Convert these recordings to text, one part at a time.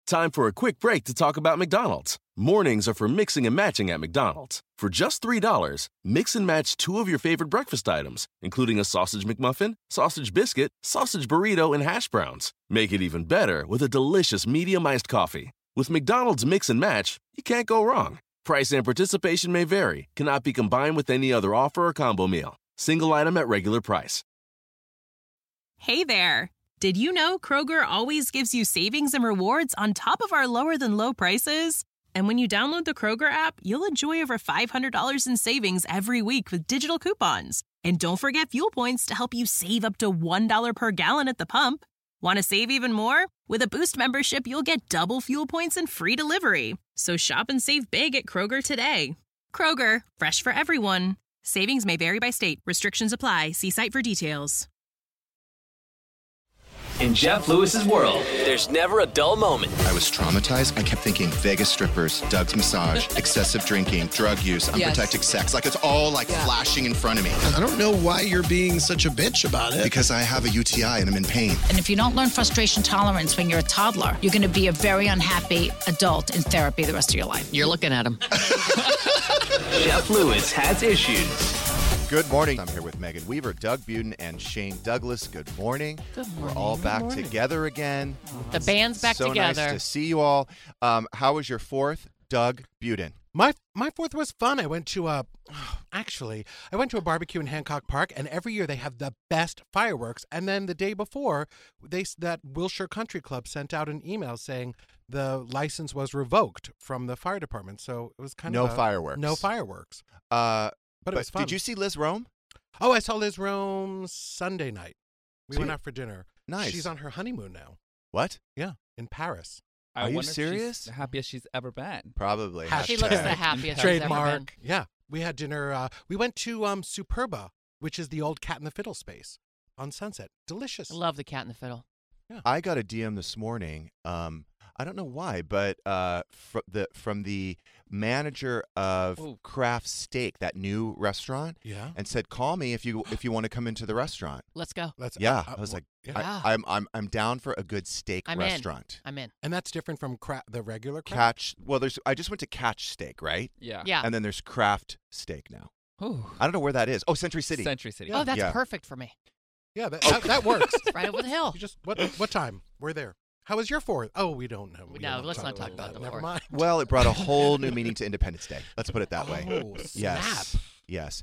Time for a quick break to talk about McDonald's. Mornings are for mixing and matching at McDonald's. For just $3, mix and match 2 of your favorite breakfast items, including a sausage McMuffin, sausage biscuit, sausage burrito, and hash browns. Make it even better with a delicious medium iced coffee. With McDonald's Mix and Match, you can't go wrong. Price and participation may vary, cannot be combined with any other offer or combo meal. Single item at regular price. Hey there! Did you know Kroger always gives you savings and rewards on top of our lower-than-low prices? And when you download the Kroger app, you'll enjoy over $500 in savings every week with digital coupons. And don't forget fuel points to help you save up to $1 per gallon at the pump. Want to save even more? With a Boost membership, you'll get double fuel points and free delivery. So shop and save big at Kroger today. Kroger, fresh for everyone. Savings may vary by state. Restrictions apply. See site for details. In Jeff Lewis's world, there's never a dull moment. I was traumatized. I kept thinking Vegas strippers, Doug's massage, excessive drinking, drug use, unprotected sex. Like it's all flashing in front of me. I don't know why you're being such a bitch about it. Because I have a UTI and I'm in pain. And if you don't learn frustration tolerance when you're a toddler, you're going to be a very unhappy adult in therapy the rest of your life. You're looking at him. Jeff Lewis has issues. Good morning. I'm here with Megan Weaver, Doug Buden, and Shane Douglas. Good morning. Good morning. We're all back together again. The band's back so together. Nice to see you all. How was your 4th, Doug Buden? My 4th was fun. I went to a barbecue in Hancock Park, and every year they have the best fireworks. And then the day before, that Wilshire Country Club sent out an email saying the license was revoked from the fire department. So it was kind of No fireworks. No fireworks. But it was fun. Did you see Liz Rome? Oh, I saw Liz Rome Sunday night. We went out for dinner. Nice. She's on her honeymoon now. What? Yeah, in Paris. Are you serious? She's the happiest she's ever been. Probably. She looks the happiest she's ever been. Trademark. Yeah. We had dinner. We went to Superba, which is the old Cat and the Fiddle space on Sunset. Delicious. I love the Cat and the Fiddle. Yeah. I got a DM this morning. I don't know why, but from the manager of Craft Steak, that new restaurant, and said, "Call me if you want to come into the restaurant." Let's go. I was like, I'm down for a good steak restaurant. I'm in. And that's different from the regular Craft? Catch. Well, I just went to Catch Steak, right? Yeah. And then there's Craft Steak now. Ooh. I don't know where that is. Oh, Century City. Century City. Oh, that's perfect for me. Yeah, that works. Right over the hill. You just what time? We're there. How was your 4th? Oh, we don't know. No, let's not talk about the 4th. Never mind. Well, it brought a whole new meaning to Independence Day. Let's put it that way. Oh, snap. Yes.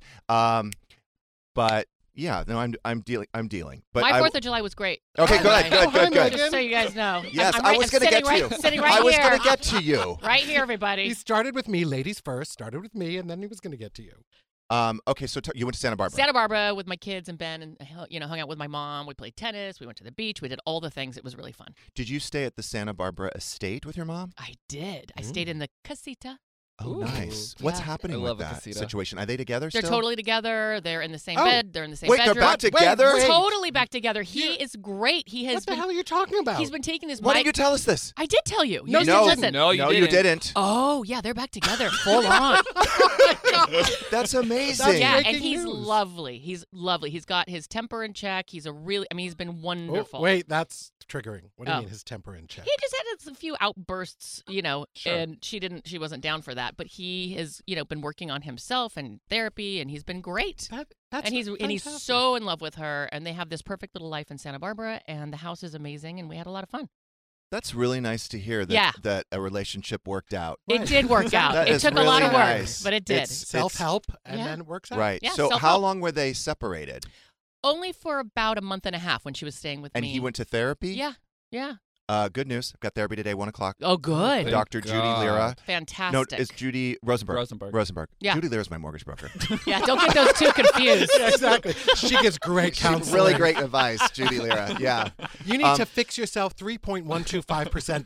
But yeah, no, I'm dealing. But my 4th of July was great. Okay, good. Just so you guys know. Yes, I was going to get to you. Sitting right here. I was going to get to you. Right here, everybody. He started with me, ladies first. Started with me, and then he was going to get to you. Okay, so you went to Santa Barbara. Santa Barbara with my kids and Ben, and hung out with my mom. We played tennis. We went to the beach. We did all the things. It was really fun. Did you stay at the Santa Barbara estate with your mom? I did. I stayed in the casita. Oh, nice. What's happening with that situation? Are they together They're still? totally together. They're in the same bed. They're in the same bedroom. Wait, they're back together? Wait. Totally back together. He is great. He has. What the hell are you talking about? He's been taking his. Why didn't you tell us this? I did tell you. No, you didn't listen. No, you didn't. Oh, yeah, they're back together, full on. That's amazing. Yeah, and he's lovely. He's lovely. He's got his temper in check. He's he's been wonderful. Oh, wait, that's triggering. What do you mean his temper in check? He just had a few outbursts, Sure. and she wasn't down for that. But he has, been working on himself and therapy, and he's been great. That's and he's fantastic. so in love with her, and they have this perfect little life in Santa Barbara, and the house is amazing, and we had a lot of fun. That's really nice to hear that a relationship worked out. It did work out. It took really a lot of work, nice. but it did. It's self-help, and then it works out. Right. Yeah, so self-help. how long were they separated? Only for about a month and a half when she was staying with me. And he went to therapy? Yeah. Good news. I've got therapy today, 1 o'clock. Oh, good. Dr. Judy Lira. Fantastic. No, it's Judy Rosenberg. Yeah. Judy Lira's my mortgage broker. Yeah, don't get those two confused. Yeah, exactly. She gives great counseling. Really great advice, Judy Lira. Yeah. You need to fix yourself 3.125%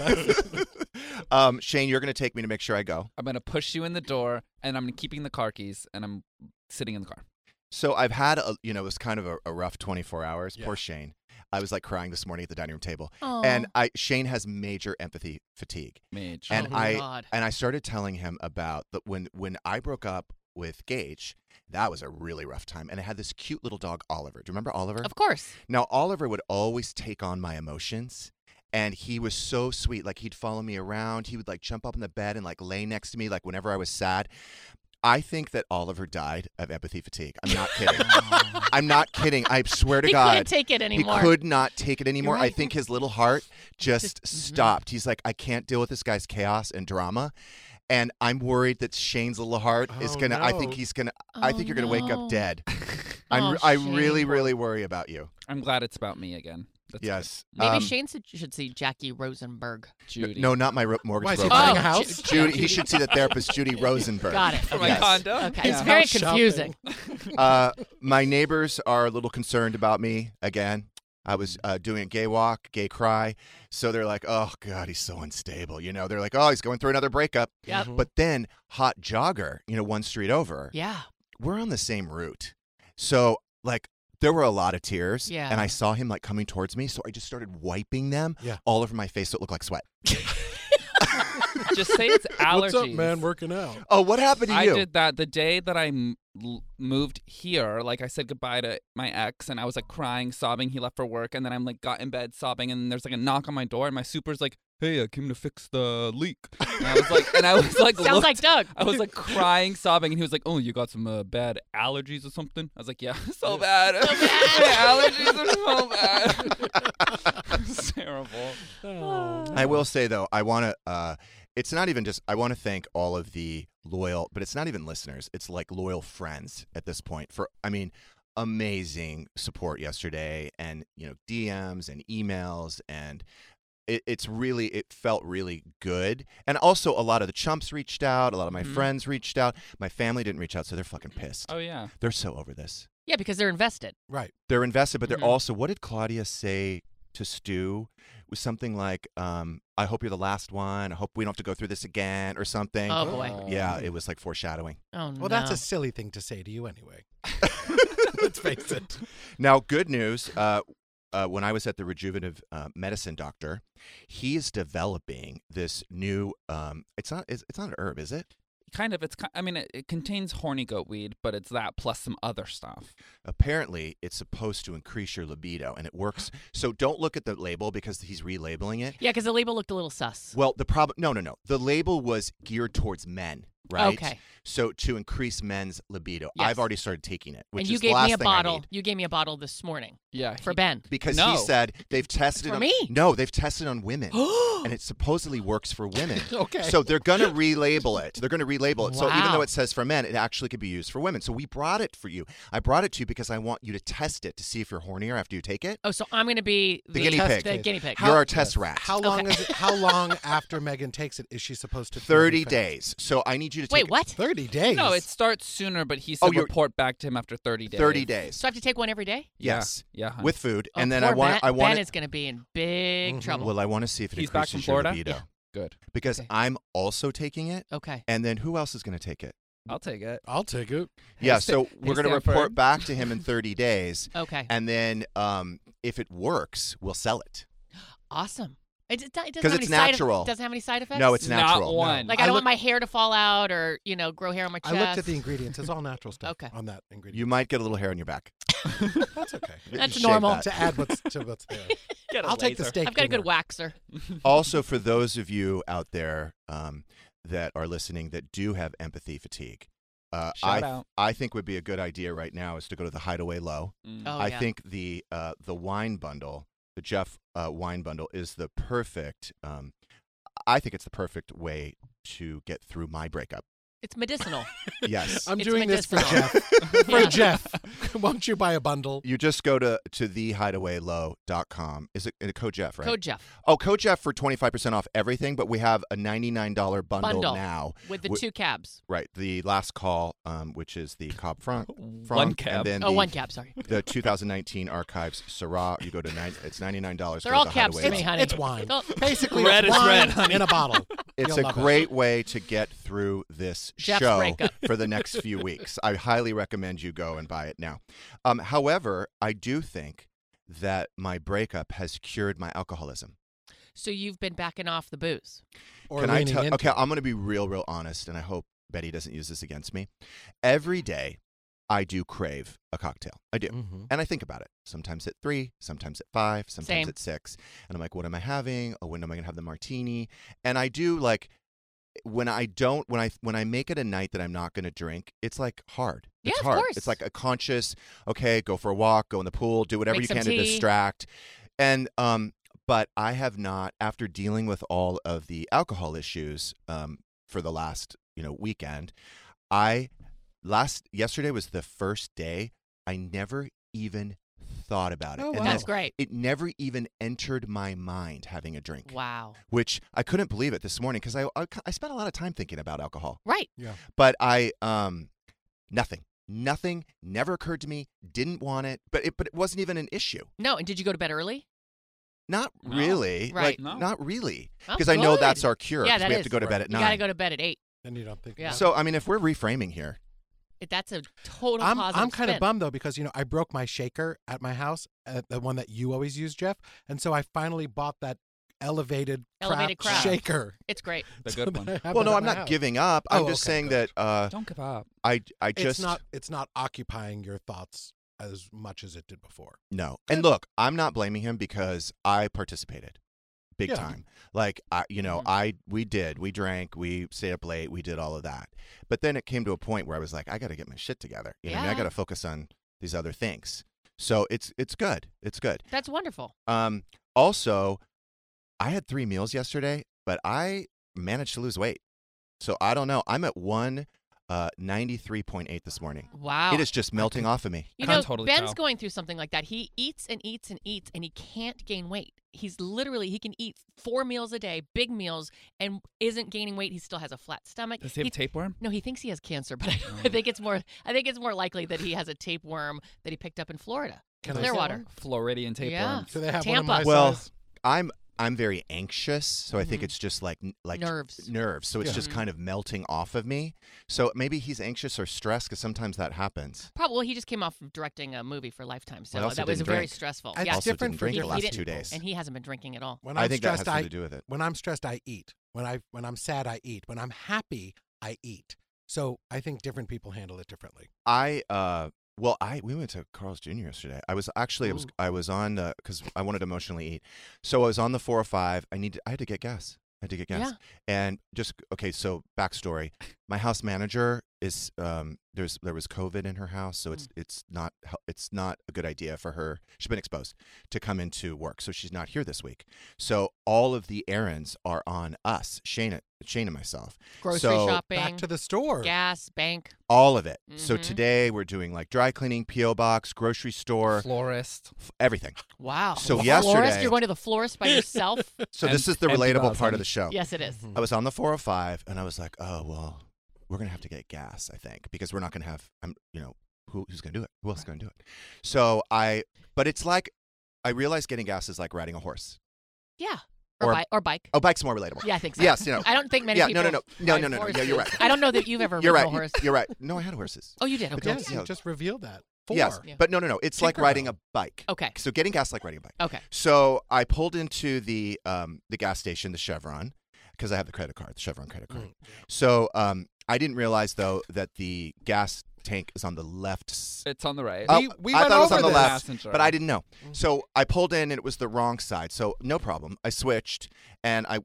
better. Shane, you're going to take me to make sure I go. I'm going to push you in the door, and I'm keeping the car keys, and I'm sitting in the car. So I've had, it was kind of a rough 24 hours. Yeah. Poor Shane. I was like crying this morning at the dining room table. Aww. And Shane has major empathy fatigue. Major. And God. I started telling him about that when I broke up with Gage, that was a really rough time. And I had this cute little dog, Oliver. Do you remember Oliver? Of course. Now, Oliver would always take on my emotions And he was so sweet. Like, he'd follow me around. He would, like, jump up in the bed and, like, lay next to me, like, whenever I was sad. I think that Oliver died of empathy fatigue. I'm not kidding. I'm not kidding. I swear to God. He can't take it anymore. He could not take it anymore. Right. I think his little heart just stopped. He's like, I can't deal with this guy's chaos and drama. And I'm worried that Shane's little heart is going to, I think he's going to, I think you're going to wake up dead. I really, really worry about you. I'm glad it's about me again. That's yes. Maybe Shane should see Jackie Rosenberg. Judy. No, not my mortgage Why, is he broker. buying a house? Judy. He should see the therapist, Judy Rosenberg. Got it. For my condo? Okay. Yeah. It's very House confusing. My neighbors are a little concerned about me again. I was doing a gay walk, gay cry. So they're like, oh, God, he's so unstable. You know, they're like, oh, he's going through another breakup. Yep. But then Hot Jogger, you know, one street over. Yeah. We're on the same route. So, like, there were a lot of tears. Yeah. And I saw him, like, coming towards me. So I just started wiping them all over my face so it looked like sweat. Just say it's allergies. What's up, man? Working out. Oh, what happened to you? I did that the day that I moved here. Like, I said goodbye to my ex, and I was like crying, sobbing. He left for work, and then I'm like got in bed sobbing, and there's like a knock on my door, and my super's like, "Hey, I came to fix the leak." And I was like, Sounds like Doug. I was like crying, sobbing, and he was like, "Oh, you got some bad allergies or something?" I was like, "Yeah, so bad. Allergies are so bad. It's terrible." I will say though, I want to. It's not even just. I want to thank all of the loyal, but it's not even listeners. It's like loyal friends at this point. For amazing support yesterday, and DMs and emails, and it felt really good. And also, a lot of the chumps reached out. A lot of my friends reached out. My family didn't reach out, so they're fucking pissed. Oh yeah, they're so over this. Yeah, because they're invested. Right. They're invested, but they're also. What did Claudia say to Stu? It was something like, I hope you're the last one. I hope we don't have to go through this again or something. Oh, boy. Yeah, it was like foreshadowing. Oh, no. Well, that's a silly thing to say to you anyway. Let's face it. Now, good news. When I was at the rejuvenative medicine doctor, he is developing this new, it's not an herb, is it? Kind of. It contains horny goat weed, but it's that plus some other stuff. Apparently, it's supposed to increase your libido, and it works. So don't look at the label because he's relabeling it. Yeah, because the label looked a little sus. Well, the problem, no. The label was geared towards men, right? Okay. So to increase men's libido. Yes. I've already started taking it, which and you is gave the last me a thing I bottle. need. You gave me a bottle this morning. Yeah. For Ben. Because No. he said they've tested it For on me. No, they've tested on women. And it supposedly works for women. Okay. So they're going to relabel it. So even Wow. though it says for men, it actually could be used for women. So we brought it for you. I brought it to you because I want you to test it to see if you're hornier after you take it. Oh, so I'm going to be The guinea pig. The guinea pig. You're our test rat. How long is it? How long after Megan takes it is she supposed to? 30 days. So I need you to take Wait, what? 30 days. No, it starts sooner, but he said report back to him after 30 days. 30 days. So I have to take one every day? Yes. Yeah. With food. Oh, And then poor I want Ben is going to be in big trouble. Well, I want to see if it He's back increases from Florida? your libido. Yeah. Good. Because I'm also taking it. Okay. And then who else is going to take it? I'll take it. I'll take it. Yeah, so we're going to Stanford. report back to him in 30 days. Okay. And then if it works, we'll sell it. Awesome. It doesn't 'Cause have it's any natural. It doesn't have any side effects? No, it's natural. Not one. Like I don't want my hair to fall out or, grow hair on my chest. I looked at the ingredients. It's all natural stuff. Okay. On that ingredient. You might get a little hair on your back. That's okay. That's Shave normal. that. To add what's there. Get a I'll take the laser. steak. I've got a good dinner. waxer. Also, for those of you out there that are listening that do have empathy fatigue, Shout out. I think would be a good idea right now is to go to the Hideaway Low. Oh, I yeah. think the wine bundle, the Jeff wine bundle, is the perfect. I think it's the perfect way to get through my breakup. It's medicinal. Yes. I'm It's doing this for medicinal. Jeff. For Yeah. Jeff. Won't you buy a bundle? You just go to thehideawaylow.com. Is it code Jeff, right? Code Jeff. Oh, code Jeff for 25% off everything, but we have a $99 bundle now. With the Wi- two cabs. Right. The last call, which is the Cobb Franc. One cab. And then Oh, one cab, sorry. The 2019 Archives Syrah. You go to it's $99. They're Go all to cabs to Hideaway me, Low. honey. It's wine. Oh, Basically, Red it's is wine red, honey. in a bottle. It's You'll a love it. great way to get through this Jeff's show breakup. for the next few weeks. I highly recommend you go and buy it now. However, I do think that my breakup has cured my alcoholism. So you've been backing off the booze. Or Can I leaning tell? into Okay, it. I'm going to be real honest, and I hope Betty doesn't use this against me. Every day, I do crave a cocktail. I do. Mm-hmm. And I think about it. Sometimes at 3, sometimes at 5, sometimes Same. at 6. And I'm like, what am I having? Oh, when am I going to have the martini? And I do like when I make it a night that I'm not going to drink, it's like hard. Yeah, It's of hard. course. It's like a conscious, okay, go for a walk, go in the pool, do whatever Make you can some to tea. distract. And but I have not, after dealing with all of the alcohol issues for the last, weekend, yesterday was the first day I never even thought about it. Oh, And wow. That's then great. It never even entered my mind having a drink. Wow. Which I couldn't believe it this morning because I spent a lot of time thinking about alcohol. Right. Yeah. But nothing never occurred to me. Didn't want it, but it wasn't even an issue. No, and did you go to bed early? Not No. Right. really. Like, No. not really. Oh, Because I know good. that's our cure. Yeah, 'cause that we have is. to go to bed at You 9. got to go to bed at 8. Then you don't think. Yeah. about it. So, I mean, if we're reframing here, That's a total I'm positive kind of spin. bummed though because I broke my shaker at my house, the one that you always use, Jeff, and so I finally bought that elevated Craft. shaker. It's great. The good one. well, no, I'm not giving up. I'm Oh, just okay, saying good. that Don't give up. I just It's not occupying your thoughts as much as it did before. no. And look, I'm not blaming him because I participated big Yeah. time. Like we drank, we stayed up late, we did all of that. But then it came to a point where I was like, I got to get my shit together. You know what I mean? I Yeah. got to focus on these other things. So it's good. It's good. That's wonderful. Also, I had 3 meals yesterday, but I managed to lose weight. So I don't know. I'm at 193.8 this morning. Wow. It is just melting off of me. You I can know, totally Ben's tell. going through something like that. He eats and eats and eats, and he can't gain weight. He can eat 4 meals a day, big meals, and isn't gaining weight. He still has a flat stomach. Does he have tapeworm? No, he thinks he has cancer, but I think it's more likely that he has a tapeworm that he picked up in Florida, Can I Clearwater. Floridian tapeworm. Yeah. Do they have Tampa. one of my Well, size? I'm very anxious, so I think it's just like Nerves. So it's Yeah. just kind of melting off of me. So maybe he's anxious or stressed because sometimes that happens. Probably. Well, he just came off of directing a movie for Lifetime, so I also that was didn't very drink. stressful. It's Yeah. Also different didn't for drink the different last 2 people. days. And he hasn't been drinking at all. When I I'm think that has stressed, something to do with it. When I'm stressed, I eat. When I'm sad, I eat. When I'm happy, I eat. So I think different people handle it differently. We went to Carl's Jr. yesterday. I was on because I wanted to emotionally eat. So I was on the 405. I had to get gas. Yeah. And so backstory. My house manager is there was COVID in her house, so it's not a good idea for her. She's been exposed to come into work, so she's not here this week. So all of the errands are on us, Shane and myself. Grocery So- shopping. Back to the store. Gas, bank. All of it. So Mhm. today we're doing like dry cleaning, P.O. box, grocery store, Florist. everything. Wow. So The yesterday- florist? You're going to the florist by yourself? So And this is the empty relatable bottles part on of the show. Yes, it is. I was on the 405 and I was like, oh, well, we're going to have to get gas, I think, because we're not going to have, who's going to do it? Who else is going to do it? So but it's like, I realized getting gas is like riding a horse. Yeah. Or- Or bike. Oh, bike's more relatable. Yeah, I think so. Yes, I don't think many Yeah, people. no. ride Yeah, horses. you're right. I don't know that you've ever You're ridden right. a horse. You're right. No, I had horses. Oh, you did? Okay. Yes, you just revealed that. 4. Yes, Yeah. but no. It's like Tinkerbell. riding a bike. Okay. So getting gas is like riding a bike. Okay. So I pulled into the gas station, the Chevron, because I have the Chevron credit card. So I didn't realize though that the gas tank is on the left. It's on the right. We I went thought it was over on the this. left, Passenger. but I didn't know. So I pulled in and it was the wrong side. So no problem. I switched and I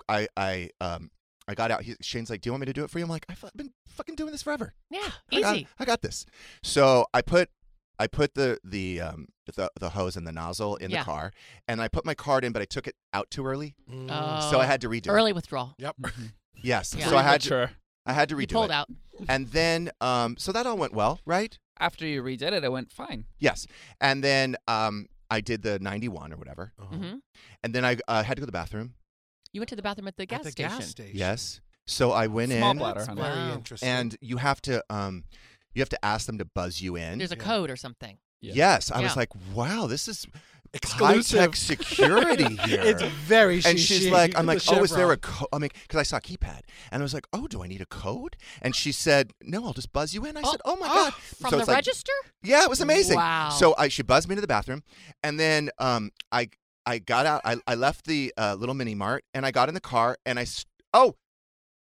got out. Shane's like, "Do you want me to do it for you?" I'm like, "I've been fucking doing this forever. Yeah. I got this." So I put the hose and the nozzle in Yeah. the car, and I put my card in, but I took it out too early, Oh. so I had to redo Early it. withdrawal. Yep. Yes, Yeah. so I had Sure. to You redo pulled it, out. and then so that all went well, right? After you redid it, it went fine. Yes, and then I did the 91 or whatever, hmm and then I had to go to the bathroom. You went to the bathroom at the gas At the station. gas station. Yes, so I went Small in, bladder, That's honey. very Wow. interesting. and you have to ask them to buzz you in. There's a Yeah. code or something. Yes, I was Yeah. like, wow, this is Exclusive. high-tech security here. It's very And she-she. she's like, I'm The like, oh, is there a Chevron. code? I mean, because I saw a keypad, and I was like, oh, do I need a code? And she said, no, I'll just buzz you in. I said, oh my god, From So the it's like- register? yeah, it was amazing. Wow. So she buzzed me to the bathroom, and then I got out. I left the little mini mart, and I got in the car, and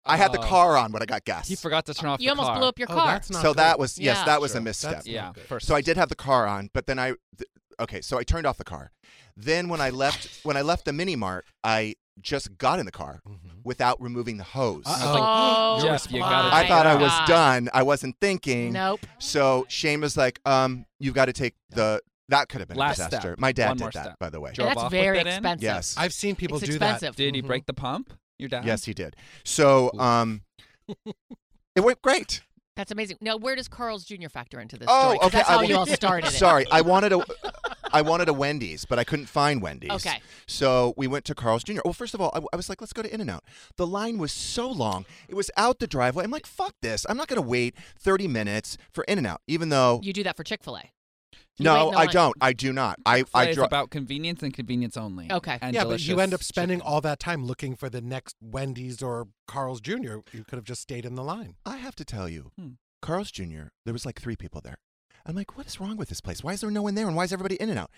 I had the car on when I got gas. He forgot to turn off You the car. almost blew up your car. That's not So good. that was Yeah. that was a Sure. misstep. That's Yeah, not good. first. So I did have the car on, but then so I turned off the car. Then when I left the mini mart, I just got in the car without removing the hose. Oh, Jeff, you gotta my I thought I was God. done. I wasn't thinking. Nope. So Shane was like, you've got to take that could have been Last a disaster. step. My dad One did more that, step. by the way. Drove That's off with very it in? expensive. Yes. I've seen people It's do expensive. Did he break the pump? Your dad? Yes, he did. So it went great. That's amazing. Now, where does Carl's Jr. factor into this Oh, story? 'Cause okay. That's how you all started it. Sorry, I wanted a Wendy's, but I couldn't find Wendy's. Okay. So we went to Carl's Jr. Well, first of all, I was like, let's go to In-N-Out. The line was so long. It was out the driveway. I'm like, fuck this. I'm not going to wait 30 minutes for In-N-Out, even though... You do that for Chick-fil-A. No, I don't. I do not. It's about convenience and convenience only. Okay. And Yeah, but you delicious end up spending chicken. all that time looking for the next Wendy's or Carl's Jr. You could have just stayed in the line. I have to tell you, Carl's Jr., there was like 3 people there. I'm like, what is wrong with this place? Why is there no one there? And why is everybody in and out?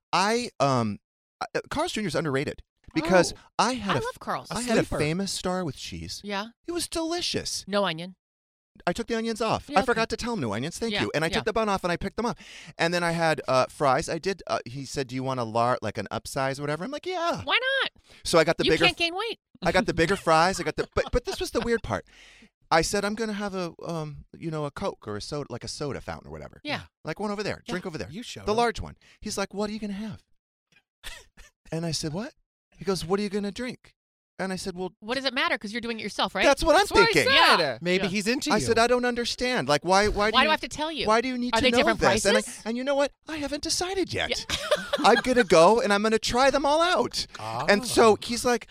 Carl's Jr. is underrated because I love Carl's. I had a famous star with cheese. Yeah. It was delicious. No onion. I took the onions off. Yeah, I forgot to tell him no onions. Thank Yeah, you. And I yeah. took the bun off and I picked them up. And then I had fries. I did. He said, "Do you want like an upsize or whatever?" I'm like, "Yeah." Why not? So I got the You bigger. can't gain weight. I got the bigger fries. I got the. But this was the weird part. I said I'm gonna have a a Coke or a soda, like a soda fountain or whatever. Yeah. Like one over there. Yeah, Drink over there. you showed the him. large one. He's like, "What are you gonna have?" And I said, "What?" He goes, "What are you gonna drink?" And I said, "Well, What does it matter? Because you're doing it yourself, right? that's what I'm thinking." Yeah. Maybe he's into you. I said, "I don't understand. Like, why do Why you do I have to tell you? Why do you need Are to they know different this?" prices? And you know what? I haven't decided yet. I'm gonna go and I'm gonna try them all out. And so he's like,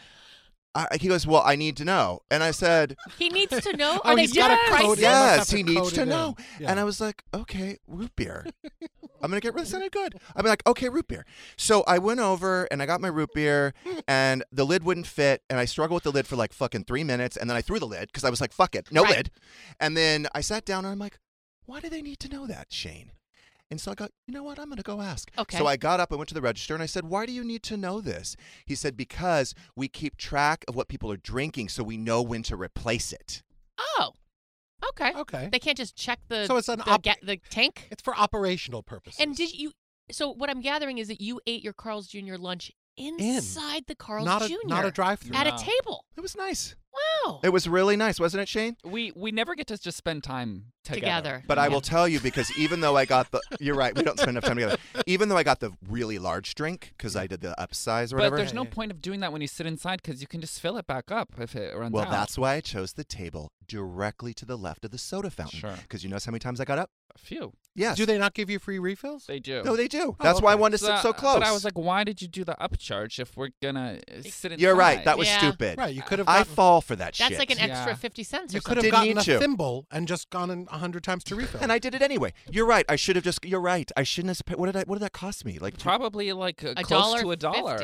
he goes, "Well, I need to know." And I said, He needs to know. Oh, Are they he's got different a code. prices? Yeah. must "Yes, have to he needs code to it know." in. Yeah. And I was like, "Okay, root beer." I'm gonna get rid. This sounded good. I'm like, "Okay, root beer." So I went over and I got my root beer, and the lid wouldn't fit, and I struggled with the lid for like fucking 3 minutes, and then I threw the lid because I was like, "Fuck it, no Right. lid." And then I sat down and I'm like, "Why do they need to know that, Shane?" And so I got, you know what? I'm going to go ask. Okay. So I got up, I went to the register, and I said, "Why do you need to know this?" He said, "Because we keep track of what people are drinking so we know when to replace it." Oh. Okay. Okay. They can't just check the So it's an the tank. It's for operational purposes. And did you? So what I'm gathering is that you ate your Carl's Jr. lunch inside the Carl's not Jr. not a drive-through. at No. a table. It was nice. Wow. It was really nice, wasn't it, Shane? We never get to just spend time together. But I Yeah. will tell you, because even though I got you're right, we don't spend enough time together. Even though I got the really large drink, because I did the upsize or But whatever. there's no point of doing that when you sit inside because you can just fill it back up if it runs Well, out. that's why I chose the table directly to the left of the soda fountain. Sure. Because you notice how many times I got up? a few. Yes. Do they not give you free refills? They do. No, they do. That's why I okay. wanted to sit so close. But I was like, why did you do the upcharge if we're gonna sit inside? You're right. That was Yeah. stupid. Right. You could have. I gotten, fall for that That's shit. like an extra Yeah. 50 cents. You or could have something. Didn't gotten a need to. thimble and just gone in 100 times to refill. And I did it anyway. You're right. I should have just. You're right. I shouldn't have. What did that cost me? Like Probably like $1.50. close to $1.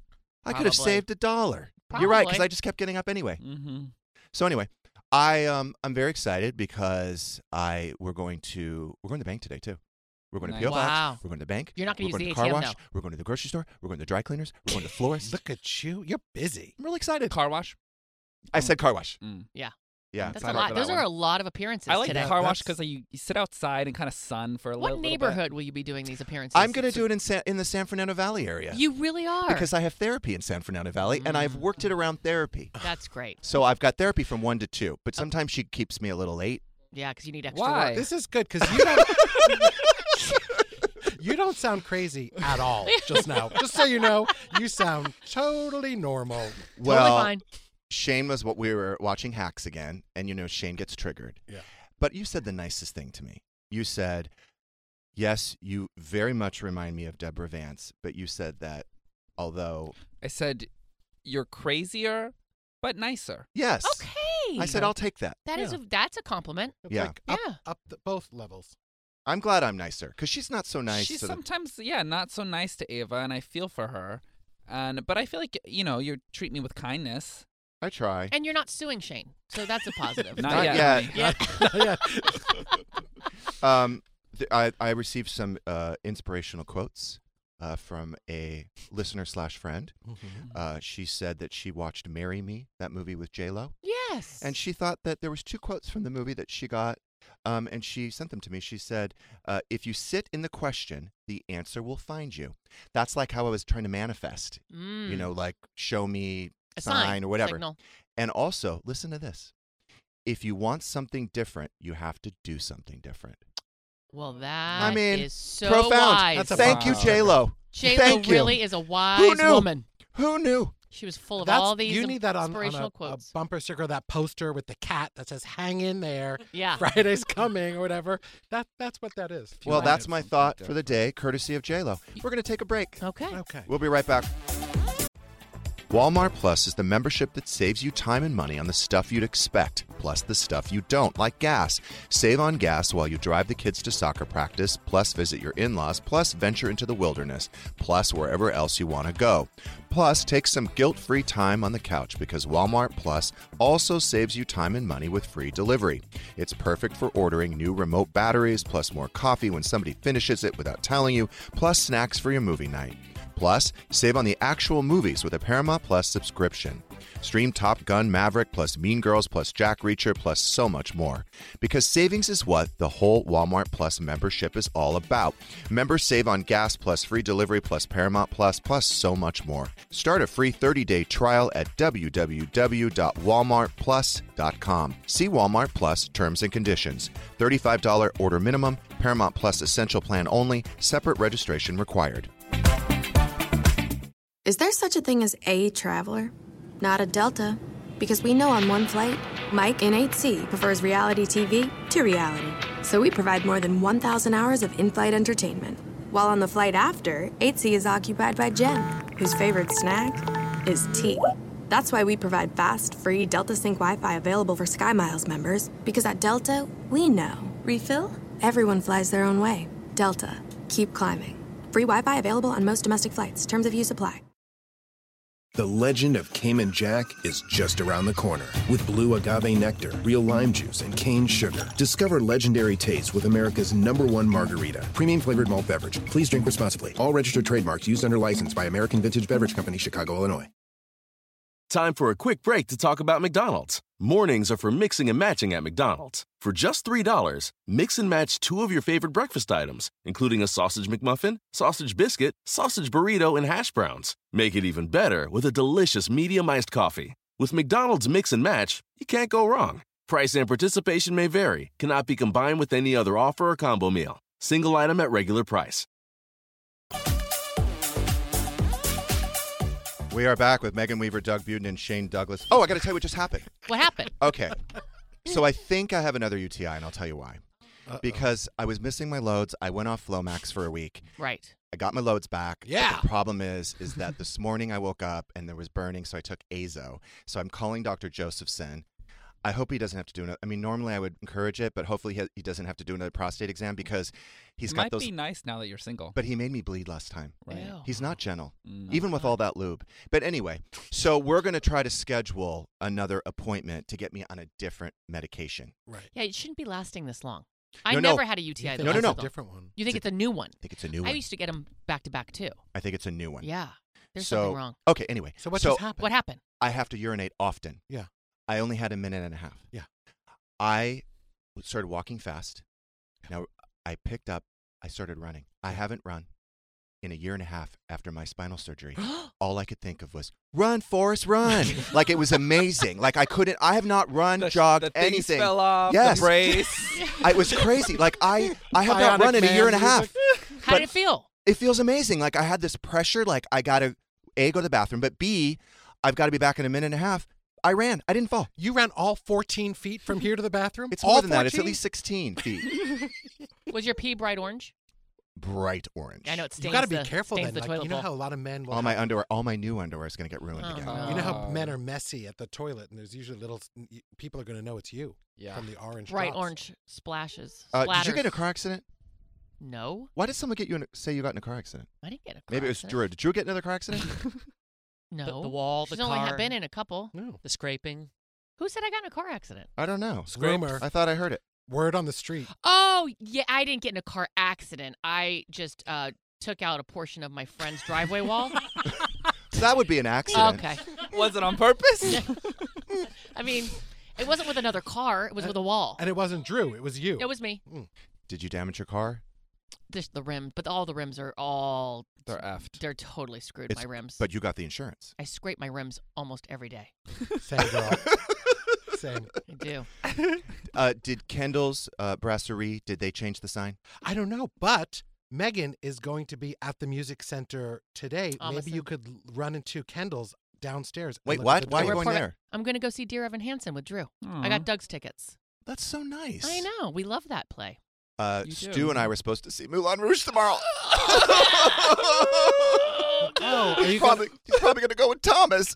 I could have probably. saved $1. You're right, because Probably. I just kept getting up anyway. Mm-hmm. So anyway, I'm very excited because we're going to the bank today too. We're going to Nice. PO Box. Wow. We're going to the bank. You're not gonna We're use going the to car ATM wash. now. We're going to the grocery store. We're going to the dry cleaners. We're going to the florist. Look at you. You're busy. I'm really excited. Car wash. I said car wash. Mm. Yeah. Yeah. That's Sign a up lot. for that Those are one. a lot of appearances I like today. the car wash That's- because you sit outside and kind of sun for a What little bit. neighborhood will you be doing these appearances? I'm going to do it in the San Fernando Valley area. You really are. Because I have therapy in San Fernando Valley, and I've worked it around therapy. That's great. So I've got therapy from 1 to 2, but sometimes she keeps me a little late. Yeah, because you need extra Why? work. This is good because you don't. You don't sound crazy at all just now. Just so you know, you sound totally normal. Well, Totally fine. Shane was what we were watching Hacks again, and Shane gets triggered. Yeah. But you said the nicest thing to me. You said, "Yes, you very much remind me of Deborah Vance," but you said that although I said, you're crazier, but nicer. yes, Okay. I said I'll take that. That's a compliment. It's Yeah. like up, Yeah. up both levels. I'm glad I'm nicer because she's not so nice. She's to the- sometimes, not so nice to Ava, and I feel for her. But I feel like, you treat me with kindness. I try. And you're not suing Shane, so that's a positive. Not yet. yet. honey. Yeah. I received some inspirational quotes from a listener/friend. She said that she watched "Marry Me," that movie with J-Lo. Yes. And she thought that there was 2 quotes from the movie that she got, and she sent them to me. She said, "If you sit in the question, the answer will find you." That's like how I was trying to manifest. You know, like show me a sign or whatever. Signal. And also, listen to this. If you want something different, you have to do something different. Well, that is so profound. wise. Thank you, J-Lo. J-Lo really is a wise woman. Who knew? She was full of all these you need that on inspirational a quotes. Bumper sticker, that poster with the cat that says "Hang in there." Yeah. Friday's coming or whatever. That's what that is. Well, that's my thought for the day, courtesy of J-Lo. We're going to take a break. Okay. We'll be right back. Walmart Plus is the membership that saves you time and money on the stuff you'd expect, plus the stuff you don't, like gas. Save on gas while you drive the kids to soccer practice, plus visit your in-laws, plus venture into the wilderness, plus wherever else you want to go. Plus, take some guilt-free time on the couch because Walmart Plus also saves you time and money with free delivery. It's perfect for ordering new remote batteries, plus more coffee when somebody finishes it without telling you, plus snacks for your movie night. Plus, save on the actual movies with a Paramount Plus subscription. Stream Top Gun Maverick plus Mean Girls plus Jack Reacher plus so much more. Because savings is what the whole Walmart Plus membership is all about. Members save on gas plus free delivery plus Paramount Plus so much more. Start a free 30-day trial at www.walmartplus.com. See Walmart Plus terms and conditions. $35 order minimum, Paramount Plus Essential Plan only, separate registration required. Is there such a thing as a traveler? Not a Delta. Because we know on one flight, Mike in 8C prefers reality TV to reality. So we provide more than 1,000 hours of in-flight entertainment. While on the flight after, 8C is occupied by Jen, whose favorite snack is tea. That's why we provide fast, free Delta Sync Wi-Fi available for SkyMiles members. Because at Delta, we know. Refill? Everyone flies their own way. Delta. Keep climbing. Free Wi-Fi available on most domestic flights. Terms of use apply. The legend of Cayman Jack is just around the corner. With blue agave nectar, real lime juice, and cane sugar. Discover legendary taste with America's #1 margarita. Premium flavored malt beverage. Please drink responsibly. All registered trademarks used under license by American Vintage Beverage Company, Chicago, Illinois. Time for a quick break to talk about McDonald's. Mornings are for mixing and matching at McDonald's. For just $3, mix and match 2 of your favorite breakfast items, including a sausage McMuffin, sausage biscuit, sausage burrito, and hash browns. Make it even better with a delicious medium iced coffee. With McDonald's Mix and Match, you can't go wrong. Price and participation may vary, cannot be combined with any other offer or combo meal. Single item at regular price. We are back with Megan Weaver, Doug Buden, and Shane Douglas. Oh, I got to tell you what just happened. What happened? Okay. So I think I have another UTI, and I'll tell you why. Because I was missing my loads. I went off Flomax for a week. Right. I got my loads back. Yeah. But the problem is that this morning I woke up and there was burning, so I took Azo. So I'm calling Dr. Josephson. I hope he doesn't have to do another. I mean, normally I would encourage it, but hopefully he doesn't have to do another prostate exam because he's got those. Might be nice now that you're single. But he made me bleed last time. Right. Ew. He's not gentle, even with all that lube. But anyway, so we're going to try to schedule another appointment to get me on a different medication. Right. Yeah, it shouldn't be lasting this long. I No. never had a UTI. that No. lasted long. Different one. You think it's a new one? I think it's a new one. I used to get them back to back too. I think it's a new one. Yeah. There's So- something wrong. Okay, anyway. So what just happened? What happened? I have to urinate often. Yeah. I only had a minute and a half. Yeah. I started walking fast. Now, I started running. I haven't run in a year and a half after my spinal surgery. All I could think of was, run, Forrest, run. Like, it was amazing. Like, I have not run, jogged, the things anything. fell off, Yes. the brace. It was crazy. Like, I have not Bionic run in a year and a Man half. How did it feel? It feels amazing. Like, I had this pressure. Like, I got to, A, go to the bathroom, but B, I've got to be back in a minute and a half. I ran. I didn't fall. You ran all 14 feet from here to the bathroom? It's all more than that. It's 14? at least 16 feet. Was your pee bright orange? Bright orange. I know it stains. You got to be the, careful stains then. The Like, toilet you know bowl. how a lot of men will All my have- underwear, all my new underwear is going to get ruined again. no. You know how men are messy at the toilet, and there's usually people are going to know it's you from the orange bright drops. orange splashes. Did you get in a splatters. car accident? No, Why did someone say you got in a car accident? I didn't get a car Maybe it was accident. Drew. Did Drew get in another car accident? No, The wall, She's the only car. been in a couple. No. The scraping. Who said I got in a car accident? I don't know. Rumor. I thought I heard it. Word on the street. Oh, yeah, I didn't get in a car accident. I just took out a portion of my friend's driveway wall. So that would be an accident. Okay. Was it on purpose? I mean, it wasn't with another car. It was with a wall. And it wasn't Drew. It was you. It was me. Did you damage your car? Just the rim, but all the rims are all... They're effed. They're totally screwed, my rims. But you got the insurance. I scrape my rims almost every day. Same girl. Same. I do. Did Kendall's Brasserie, did they change the sign? I don't know, but Megan is going to be at the Music Center today. Maybe you could run into Kendall's downstairs. Wait, what? Why are you going there? I'm going to go see Dear Evan Hansen with Drew. I got Doug's tickets. That's so nice. I know. We love that play. Stu and I were supposed to see Moulin Rouge tomorrow. He's probably going to go with Thomas.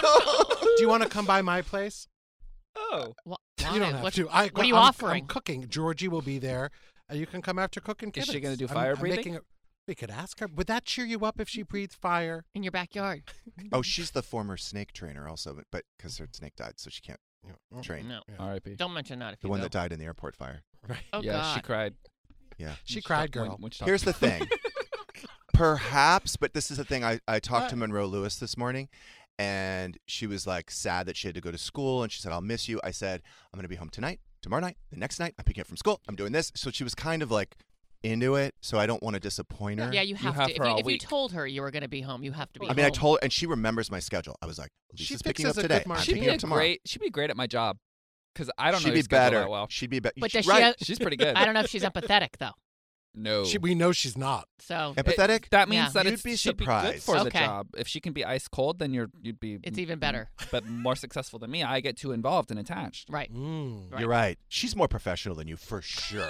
Do you want to come by my place? Oh. You don't have to. What are you offering? I'm cooking. Georgie will be there. You can come after cooking. Is she going to do fire breathing? We could ask her. Would that cheer you up if she breathed fire? In your backyard. Oh, she's the former snake trainer also, but because her snake died, so she can't train. No. R.I.P. Don't mention that if The you one go. that died in the airport fire. Right. Oh, yeah, God. she cried. Yeah. She cried, girl. Here's the thing. Perhaps, but this is the thing. I talked to Monroe Lewis this morning, and she was like sad that she had to go to school, and she said, I'll miss you. I said, I'm going to be home tonight, tomorrow night, the next night. I'm picking up from school. I'm doing this. So she was kind of like into it, so I don't want to disappoint her. Yeah, you have to. If you told her you were going to be home, you have to be home. I mean, I told, and she remembers my schedule. I was like, Lisa's picking up today. I'm picking up tomorrow. She'd be great at my job, because I don't know She'd your be schedule better. that well. She'd be better. But does right. She's pretty good. I don't know if she's empathetic, though. No. We know she's not. So empathetic? That means that You'd be she'd be surprised. good for the Okay. job. If she can be ice cold, then you'd be. It's even better. But more successful than me. I get too involved and attached. Right. You're right. She's more professional than you for sure.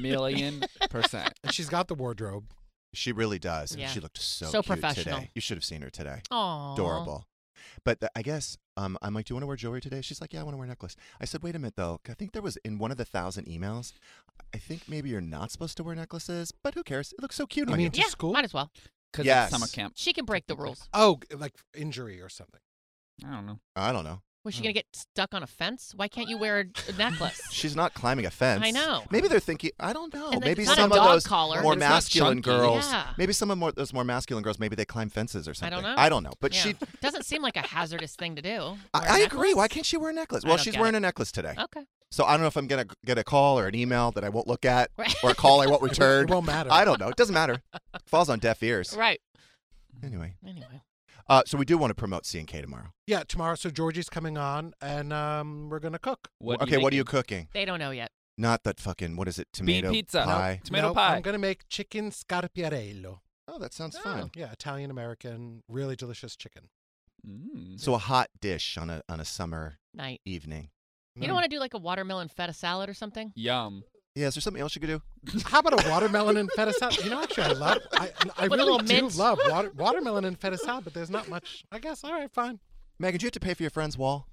1,000,000%. And she's got the wardrobe. She really does. Yeah. She looked so cute professional. today. You should have seen her today. Aww. Adorable. But I guess I'm like, do you want to wear jewelry today? She's like, yeah, I want to wear a necklace. I said, wait a minute, though. I think there was in one of the 1,000 emails, I think maybe you're not supposed to wear necklaces, but who cares? It looks so cute on you. to school? Might as well. Because Yes. it's summer camp. She can break the rules. Oh, like injury or something. I don't know. I don't know. Was she going to get stuck on a fence? Why can't you wear a necklace? She's not climbing a fence. I know. Maybe they're thinking, I don't know. And Maybe it's not a some of dog those collar. more It's not masculine chunky. girls, Yeah. maybe some of those more masculine girls, maybe they climb fences or something. I don't know. I don't know. But Yeah. she, doesn't seem like a hazardous thing to do. Wear a I agree. necklace? Why can't she wear a necklace? I Well, don't she's get wearing it. a necklace today. Okay. So I don't know if I'm going to get a call or an email that I won't look at or a call I won't return. It won't matter. I don't know. It doesn't matter. It falls on deaf ears. Right. Anyway. Anyway. So we do want to promote C&K tomorrow. Yeah, tomorrow. So Georgie's coming on, and we're going to cook. What are you cooking? They don't know yet. Not that fucking, what is it, tomato pizza. pie? Tomato Nope, pie. I'm going to make chicken scarpiarello. Oh, that sounds fun. Yeah, Italian-American, really delicious chicken. So a hot dish on a summer Night. evening. You don't want to do like a watermelon feta salad or something? Yum. Yeah, is there something else you could do? How about a watermelon and feta salad? You know, actually, I With a really little do mint. love watermelon and feta salad, but there's not much. I guess. All right, fine. Megan, do you have to pay for your friend's wall?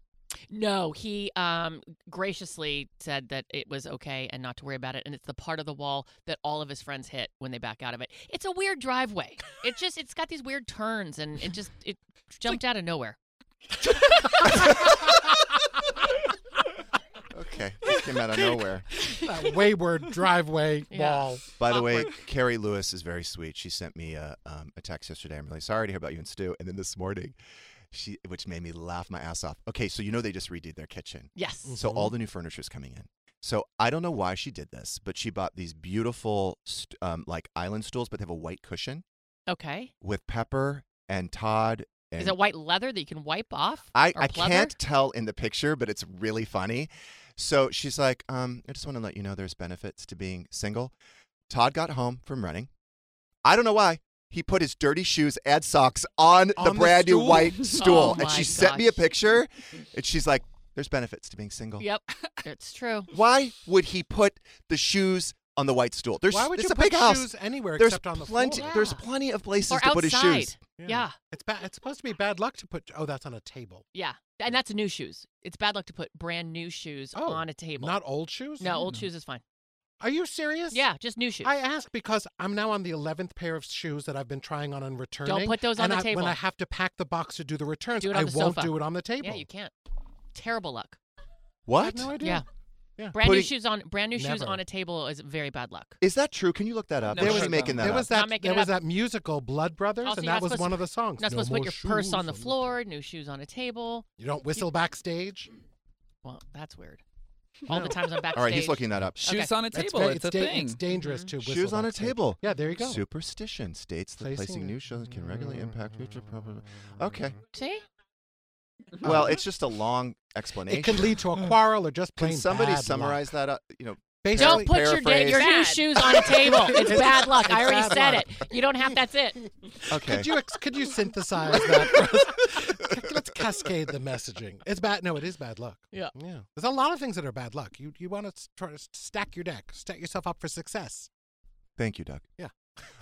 No, he graciously said that it was okay and not to worry about it, and it's the part of the wall that all of his friends hit when they back out of it. It's a weird driveway. It's got these weird turns, and it jumped out of nowhere. Okay, this came out of nowhere. That wayward driveway wall. By the way, Carrie Lewis is very sweet. She sent me a text yesterday. I'm really sorry to hear about you and Stu. And then this morning, which made me laugh my ass off. Okay, so you know they just redid their kitchen. Yes. So all the new furniture is coming in. So I don't know why she did this, but she bought these beautiful like island stools, but they have a white cushion. Okay. With Pepper and Todd. And Is it white leather that you can wipe off? I or pleather? can't tell in the picture, but it's really funny. So she's like, I just want to let you know there's benefits to being single. Todd got home from running. I don't know why. He put his dirty shoes and socks on the brand new white stool. Oh and she my sent me a gosh. picture. And she's like, there's benefits to being single. Yep, it's true. Why would he put the shoes on the white stool? Why would it's you a big put house. shoes anywhere There's except on the plenty, floor? There's plenty of places Or to put his outside. shoes. Yeah. It's supposed to be bad luck to put. Oh, that's on a table. Yeah, and that's new shoes. It's bad luck to put brand new shoes on a table. Not old shoes? No, old shoes is fine. Are you serious? Yeah, just new shoes. I ask because I'm now on the 11th pair of shoes that I've been trying on and returning. Don't put those on and the table. When I have to pack the box to do the returns, Do it on I the won't sofa. do it on the table. Yeah, you can't. Terrible luck. What? I have no idea. Yeah. Brand new shoes on a table is very bad luck. Is that true? Can you look that up? No, There was making that up. There was that musical Blood Brothers, Also, and you're that not was one of the songs. Not supposed to No put your more purse shoes on the floor, new shoes on a table. You don't whistle backstage. Well, that's weird. All the times I'm backstage. All right, he's looking that up. Shoes on a That's table. very- It's a thing. It's dangerous to whistle Shoes on a backstage. table. Yeah, there you go. Superstition states that placing new shoes can regularly impact future problems. Okay. See? Well, it's just a long explanation. It can lead to a quarrel or just plain Can somebody bad summarize luck. that up? Don't put your new shoes on a table. It's bad luck. I already said it. You don't have. That's it. Okay. Could you synthesize that? For us? Let's cascade the messaging. It's bad. No, it is bad luck. Yeah. There's a lot of things that are bad luck. You want to try to stack your deck, set yourself up for success. Thank you, Doug. Yeah.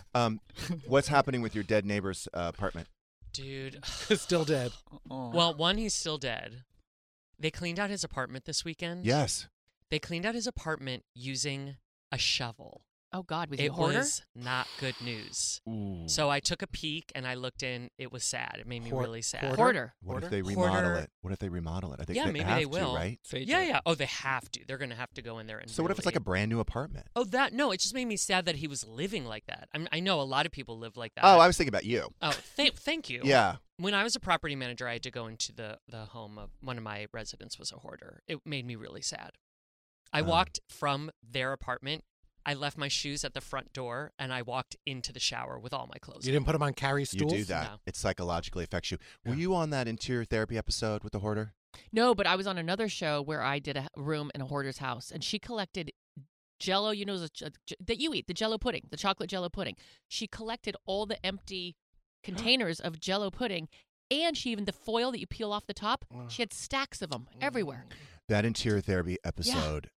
What's happening with your dead neighbor's apartment? Dude. Still dead. Well, one, he's still dead. They cleaned out his apartment this weekend. Yes. They cleaned out his apartment using a shovel. Oh, God. Was he a It hoarder? was not good news. Ooh. So I took a peek and I looked in. It was sad. It made me really sad. Hoarder. What if they remodel it? What if they remodel it? I think Yeah, they maybe have they will. to, right? Yeah. Oh, they have to. They're going to have to go in there and So what if it's like a brand new apartment? Oh, no. It just made me sad that he was living like that. I know a lot of people live like that. Oh, I was thinking about you. Oh, thank you. Yeah. When I was a property manager, I had to go into the home of one of my residents was a hoarder. It made me really sad. I walked from their apartment. I left my shoes at the front door, and I walked into the shower with all my clothes. You didn't put them on carry stools? You do that. No. It psychologically affects you. Were you on that interior therapy episode with the hoarder? No, but I was on another show where I did a room in a hoarder's house, and she collected Jell-O, that you eat, the Jell-O pudding, the chocolate Jell-O pudding. She collected all the empty containers of Jell-O pudding, and the foil that you peel off the top, she had stacks of them everywhere. That interior therapy episode,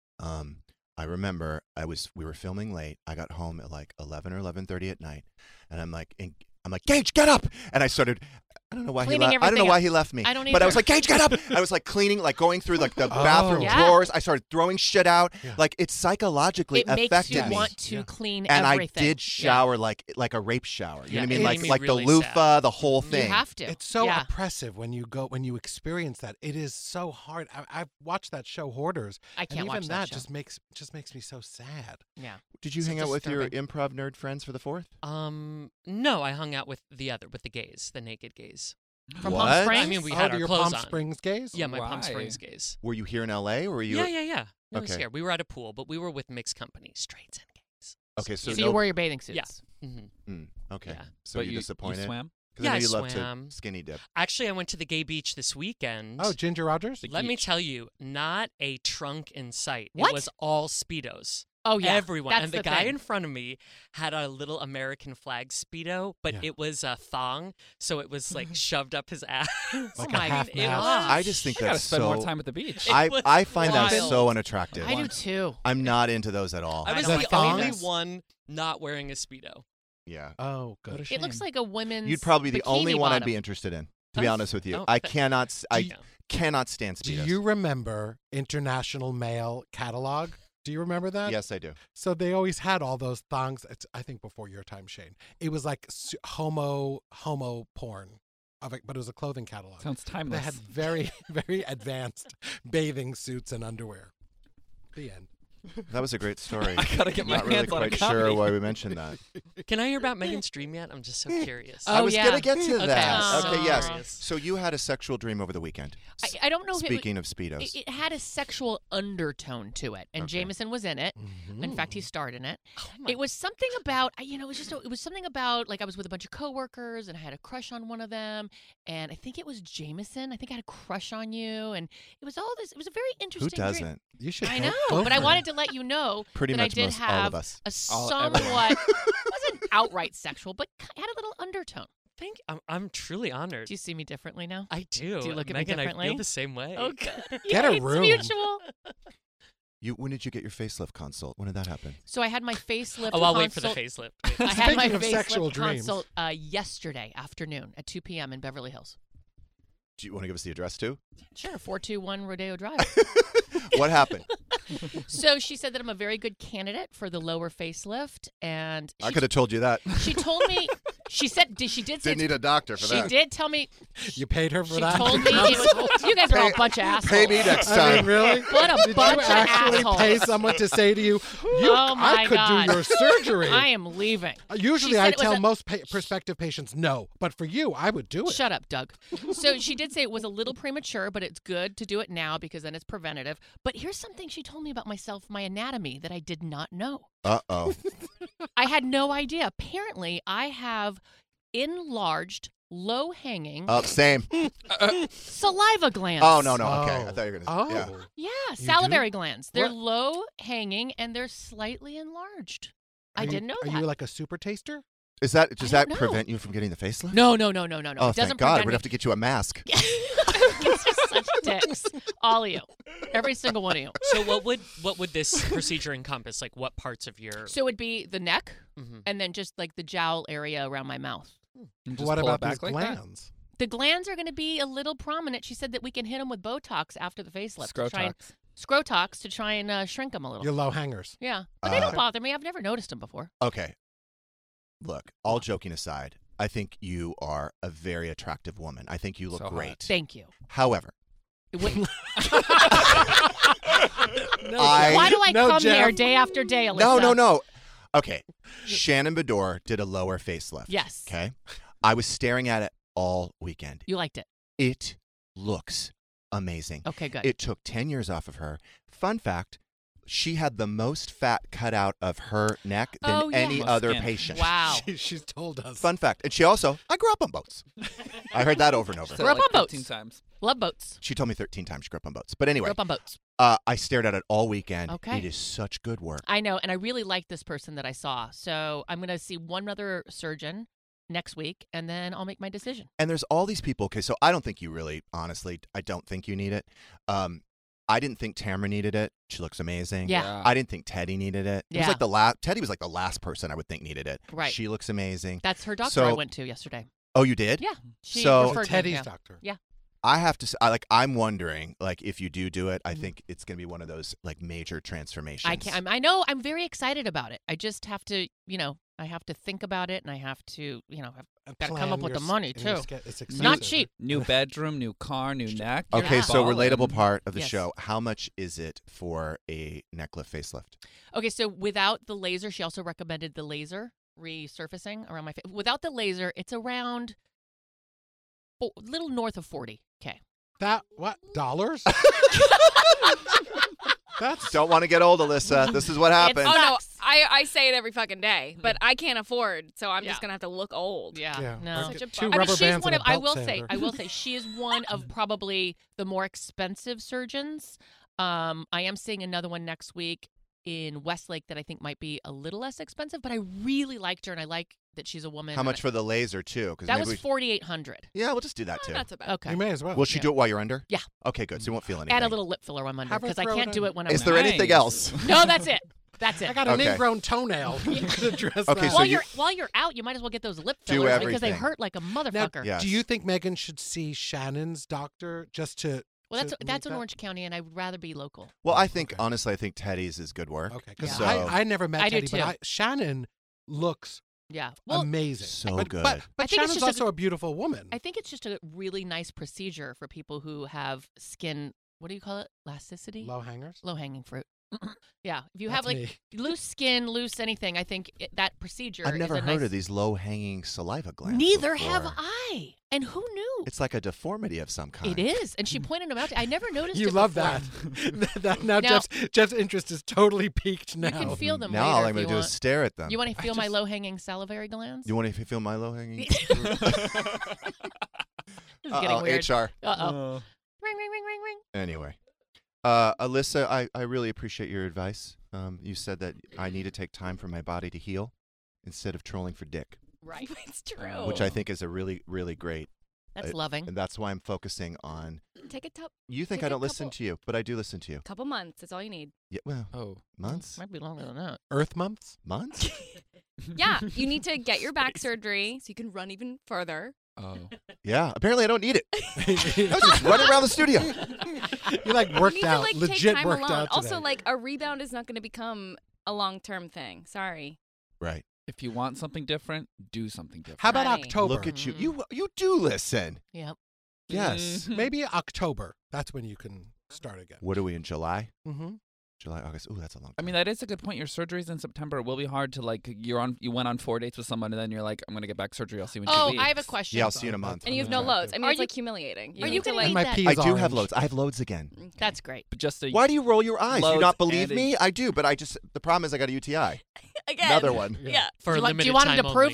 I remember we were filming late. I got home at like 11 or 11:30 at night, and I'm like, Gage, get up! And I started. I don't know why Cleaning he left. I don't know everything why up. he left me. I don't But I either. was like, Gage, get up! I was like cleaning, like going through like the bathroom drawers. I started throwing shit out. Like it psychologically It makes affected you me. want to clean And everything. I did shower like a rape shower. You know what I mean? it Like made me like really the loofah, sad. the whole thing. You have to. It's so oppressive when you experience that. It is so hard. I've watched that show, Hoarders. I can't and even watch that show. just makes me so sad. Yeah. Did you So hang out with your disturbing. improv nerd friends for the 4th? No, I hung out with the gays, the naked gays. From What? Palm Springs? I mean, we Oh, had do our your clothes Palm on. Springs gays? Yeah, my Palm Why? Springs gays. Were you here in LA or were you? Yeah. No, it was Okay. here. We were at a pool, but we were with mixed company, straights and gays. Okay, so you wore your bathing suits. Yeah. Mm-hmm. Okay. Yeah. So But you you disappointed? swam? Because Yeah, I know I you love swam. to skinny dip. Actually, I went to the gay beach this weekend. Oh, Ginger Rogers? Let me tell you, not a trunk in sight. What? It was all Speedos. Oh, yeah. Everyone. That's And the the guy thing. in front of me had a little American flag Speedo, but it was a thong, so it was like shoved up his ass. Like a my half God. mast. I just think I gotta that's spend so. more time at the beach. I find that wild. so unattractive. I do too. I'm not into those at all. I was The the only thongs? one not wearing a Speedo. Yeah. Oh, good. It looks like a women's You'd probably be the only bikini one I'd bottom. be interested in. To be Oh, honest with you, oh, I th- cannot. I you- cannot stand Do Speedos. you remember International Male Catalog? Do you remember that? Yes, I do. So they always had all those thongs. It's, I think before your time, Shane. It was like homo porn, but it was a clothing catalog. Sounds They timeless. had very, very advanced bathing suits and underwear. The end. That was a great story. I gotta get my Not really hands on a quite sure copy. why we mentioned that. Can I hear about Megan's dream yet? I'm just so curious. I Oh, was yeah. gonna get to Okay, that. I'm Okay, so yes. curious. So you had a sexual dream over the weekend. I don't know if Speaking it of Speedos. It had a sexual undertone to it, and Okay. Jameson was in it. In fact, he starred in it. my- It was something about, it was something about, like, I was with a bunch of coworkers, and I had a crush on one of them, and I think it was Jameson. I think I had a crush on you, and it was all this. It was a very Who interesting dream. doesn't? You should. I go- know, go but I for wanted it. to let you know Pretty that much I did most all of have us. a everyone. somewhat wasn't outright sexual, but had a little undertone. I'm truly honored. Do you see me differently now? I do. Do you look at Megan, me differently? I feel the same way. Oh, good. Get a Yay, it's room. mutual. When did you get your facelift consult? When did that happen? So I had my facelift. Oh, I'll wait for the consult- facelift. I had my Speaking of sexual facelift dreams. consult yesterday afternoon at 2 p.m. in Beverly Hills. Do you want to give us the address too? Sure, 421 Rodeo Drive. What happened? So she said that I'm a very good candidate for the lower facelift, and I could have told you that. she told me She said, she did say. Didn't need a doctor for that. She did tell me. You paid her for She that? told me it was. You guys are all a bunch of assholes. Pay me next time. I mean, really? What a Did bunch you of actually assholes. pay someone to say to you, Oh my I could God. do your surgery? I am leaving. Usually She said I it was tell a- most prospective patients no, but for you, I would do it. Shut up, Doug. So she did say it was a little premature, but it's good to do it now because then it's preventative. But here's something she told me about myself, my anatomy, that I did not know. Uh-oh. I had no idea. Apparently, I have enlarged, low-hanging Same. saliva glands. Oh, no. Okay. I thought you were going to say. Yeah, You salivary do? glands. They're What? low-hanging and they're slightly enlarged. I didn't know that. Are you like a super taster? Does that don't know. prevent you from getting the facelift? No. Oh, It doesn't thank God. prevent We'd me. have to get you a mask. You're such dicks. All of you. Every single one of you. So what would this procedure encompass? Like what parts of your? So it would be the neck Mhm. and then just like the jowl area around my mouth. And just What pull it about these back like that? glands? The glands are going to be a little prominent. She said that we can hit them with Botox after the facelift. to try and- Scrotox to try and shrink them a little. Your low hangers. Yeah. But they don't bother me. I've never noticed them before. Okay. Look, all joking aside, I think you are a very attractive woman. I think you look So hot. great. Thank you. However, Why I- do I No, come here Jeff. day after day, Alyssa? No. Okay. Shannon Bedore did a lower facelift. Yes. Okay. I was staring at it all weekend. You liked it. It looks amazing. Okay, good. It took 10 years off of her. Fun fact, she had the most fat cut out of her neck than Oh, yeah. any Most other skin. patient. Wow. She's told us. Fun fact. And she also, I grew up on boats. I heard that over and over. Said it We're up like on boats. 15 times. Love boats. She told me 13 times she grew up on boats. But anyway, We're up on boats. I stared at it all weekend. Okay. It is such good work. I know, and I really like this person that I saw. So I'm going to see one other surgeon next week, and then I'll make my decision. And there's all these people. Okay, so I don't think you really, honestly, I don't think you need it. I didn't think Tamara needed it. She looks amazing. Yeah. I didn't think Teddy needed it. It was Yeah. like the last. Teddy was like the last person I would think needed it. Right. She looks amazing. That's her doctor So- I went to yesterday. Oh, you did? Yeah. She So- referred me, Teddy's yeah. doctor. Yeah. I have to. I'm wondering, like, if you do it, I Mhm. think it's going to be one of those like major transformations. I can. I know. I'm very excited about it. I just have to, I have to think about it, and I have to, I've got to come up with the money too. It's Not cheap. New bedroom, new car, new neck. Okay, You're so balling. relatable part of the Yes. show. How much is it for a neck lift facelift? Okay, so without the laser, she also recommended the laser resurfacing around my face. Without the laser, it's around little north of 40K. That what dollars? That's Don't want to get old, Alyssa. This is what happens. Oh no, I say it every fucking day, but I can't afford, so I'm just gonna have to look old. Yeah. No. Such a Two bummer. rubber she's bands one and of. a I belt will say. sander. I will say she is one of probably the more expensive surgeons. I am seeing another one next week in Westlake that I think might be a little less expensive, but I really liked her, and I like that she's a woman. How much for the laser too? That was $4,800. Yeah, we'll just do that too. Not so bad. Okay. You may as well. Will she do it while you're under? Yeah. Okay, good. So you won't feel anything. Add a little lip filler on my under Have her because I throw can't it do in. it when I'm. Is there anything Nice. else? No, that's it. That's it. I got an Okay. ingrown toenail. You could address Okay, that. so while you're out, you might as well get those lip Do fillers because they everything. hurt like a Now, motherfucker. Yes. do you think Megan should see Shannon's doctor just to? Well, to that's meet in that? Orange County, and I'd rather be local. Well, I think honestly, I think Teddy's is good work. Okay, because So I never met I do Teddy, but too. Shannon looks Yeah. Well, amazing. So but, good. But I think it's Shannon's just a- also a beautiful woman. I think it's just a really nice procedure for people who have skin. What do you call it? Elasticity. Low hangers. Low hanging fruit. Yeah. If you That's have like me. loose skin, loose anything, I think that procedure. I've never is a heard nice... of these low-hanging saliva glands. Neither before. have I. And who knew? It's like a deformity of some kind. It is, and she pointed them out. I never noticed. You it love before. that. Now Jeff's interest is totally peaked now. You can feel them Now later all if I'm going you to do want. is stare at them. You want to feel my low-hanging salivary glands? You want to feel my low-hanging? This is getting weird. HR. Uh-oh. Ring, ring, ring, ring, ring. Anyway, Alyssa, I really appreciate your advice. You said that I need to take time for my body to heal instead of trolling for dick, Right. It's true. which I think is a really, really great. That's loving. And that's why I'm focusing on. Take a top. You think Take I a don't listen couple- to you, but I do listen to you. Couple months. That's all you need. Yeah, well, months? Might be longer than that. Earth months? Months? Yeah, you need to get your back surgery so you can run even further. Oh. Yeah, apparently I don't need it. I was just running around the studio. You like You worked need to out, like legit take time worked alone. out today. Also, like a rebound is not going to become a long-term thing. Sorry. Right. If you want something different, do something different. How about Honey. October? Look at you. You do listen. Yep. Yes. Maybe October. That's when you can start again. What are we in July? Mm-hmm. July, August. Ooh, that's a long time. I mean, that is a good point. Your surgery's in September. It will be hard to you went on 4 dates with someone, and then you're like, I'm going to get back surgery. I'll see you in 2 Oh, weeks. I have a question. Yeah, I'll see you in a month. And you have no loads. I mean, Are it's you- like humiliating. are you have to, gonna like, need my that? peas I do have orange. loads. I have loads again. That's great. But just a Why do you roll your eyes? Do you Loads not believe and me? I do, but the problem is I got a UTI. Again. Another one. Yeah. For do a you, limited do you want him time to prove only.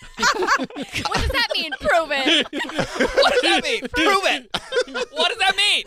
it? What does that mean? Prove it. What does that mean? Prove it. What does that mean?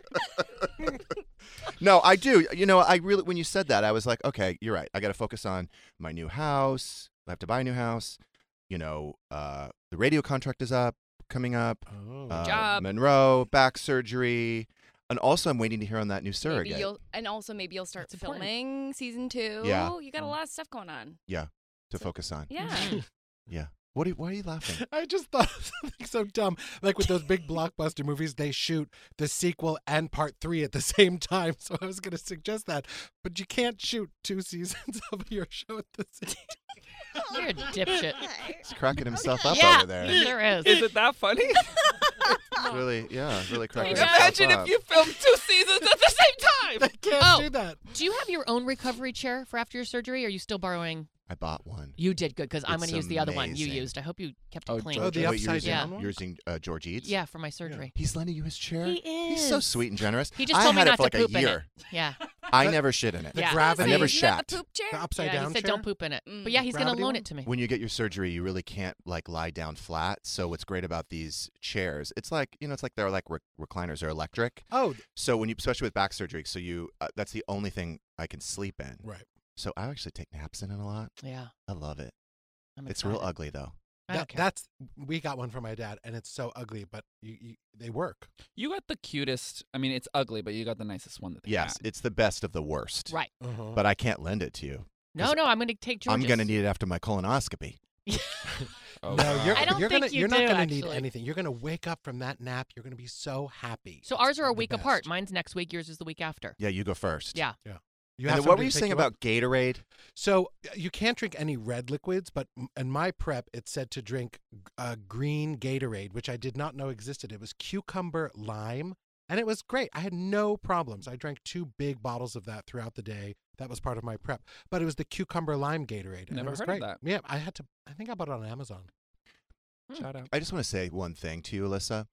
What? No, I do. You know, I really, when you said that, I was like, okay, you're right. I got to focus on my new house. I have to buy a new house. You know, the radio contract is coming up. Oh. Good job. Monroe, back surgery. And also, I'm waiting to hear on that new surrogate. Maybe you'll start It's important. filming season 2. Yeah. You got a lot of stuff going on. Yeah, to focus on. Yeah. Yeah. Why are you laughing? I just thought of something so dumb. Like with those big blockbuster movies, they shoot the sequel and part 3 at the same time. So I was going to suggest that. But you can't shoot 2 seasons of your show at the same time. You're a dipshit. He's cracking himself up Yeah, over there. he sure is. Is it that funny? It's really cracking himself Imagine up. if you filmed 2 seasons at the same time. They can't do that. Do you have your own recovery chair for after your surgery, or are you still borrowing? I bought one. You did good, because I'm It's going to use the other one you amazing. used. I hope you kept it Oh, clean. Oh, the wait, you're upside using, down one? You're using George Eats? Yeah, for my surgery. He's lending you his chair? He is. He's so sweet and generous. He just I told me had not it for like to poop a in year. it. Yeah. I never shit in it. The Yeah. gravity. I never Isn't that shat. the poop chair? The upside Yeah, down he said chair? don't poop in it. But yeah, he's going to Gravity loan one? it to me. When you get your surgery, you really can't like lie down flat. So what's great about these chairs, it's like, it's like they're like recliners. They're electric. Oh. So when you, especially with back surgery, so that's the only thing I can sleep in. Right. So I actually take naps in it a lot. Yeah. I love it. I'm It's real excited. ugly though. I don't care. We got one for my dad, and it's so ugly, but they work. You got the cutest. I mean, it's ugly, but you got the nicest one that they Yes, had. it's the best of the worst. Right. But I can't lend it to you. No, I'm going to take George's. I'm going to need it after my colonoscopy. Oh, No, wow. you're, I don't you're think gonna, you you're not do, going to need actually. anything. You're going to wake up from that nap. You're going to be so happy. So ours are a The week best. apart. Mine's next week. Yours is the week after. Yeah, you go first. Yeah. Yeah. And You have then what were somebody you to saying pick you up? about Gatorade? So you can't drink any red liquids, but in my prep, it said to drink green Gatorade, which I did not know existed. It was cucumber lime, and it was great. I had no problems. I drank 2 big bottles of that throughout the day. That was part of my prep. But it was the cucumber lime Gatorade. And Never it was heard of great. that. Yeah, I think I bought it on Amazon. Shout out. I just want to say one thing to you, Alyssa.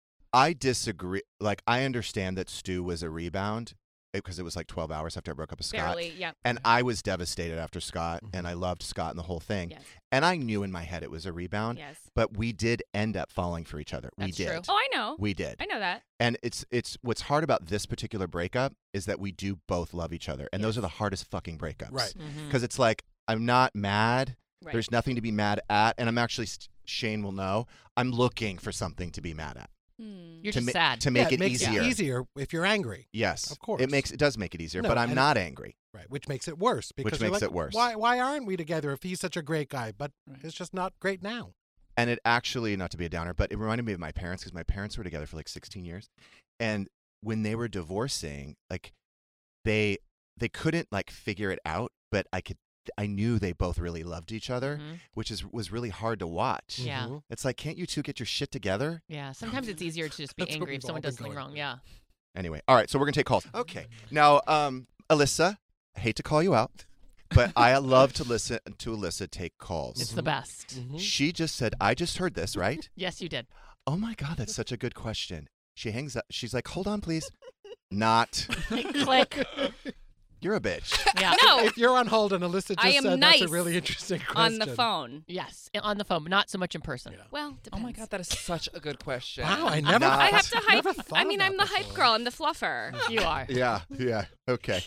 I disagree. Like, I understand that Stu was a rebound because it was like 12 hours after I broke up with Scott. Barely, yeah. And I was devastated after Scott, and I loved Scott and the whole thing. Yes. And I knew in my head it was a rebound. Yes. But we did end up falling for each other. That's we did. true. Oh, I know. We did. I know that. And it's what's hard about this particular breakup is that we do both love each other. And those are the hardest fucking breakups. Right. Because it's like, I'm not mad. Right. There's nothing to be mad at. And I'm actually, Shane will know, I'm looking for something to be mad at. You're to just ma- sad. To make Yeah, it makes easier. it easier if you're angry. Yes. Of course. It does make it easier, No, but I'm and- not angry. Right, which makes it worse. Because Which you're makes like, it worse. Why aren't we together if he's such a great guy? But it's just not great now. And it actually, not to be a downer, but it reminded me of my parents because my parents were together for like 16 years. And when they were divorcing, like they couldn't like figure it out, but I knew they both really loved each other, which was really hard to watch. Yeah. It's like, can't you two get your shit together? Yeah. Sometimes it's easier to just be That's what angry if we've someone all been does something going wrong. through. Yeah. Anyway, all right, so we're going to take calls. Okay. Now, Alyssa, I hate to call you out, but I love to listen to Alyssa take calls. It's the best. She just said, I just heard this, right? Yes, you did. Oh my God, that's such a good question. She hangs up. She's like, hold on, please. Not. Click. You're a bitch. Yeah. No. If you're on hold and Alyssa just I am said nice that's a really interesting question. on the phone. Yes, on the phone, but not so much in person. Well, Oh depends. my God, that is such a good question. Wow, I never. I have to hype. never thought I mean, of I'm that the hype before. girl. I'm the fluffer. You are. Yeah. Okay.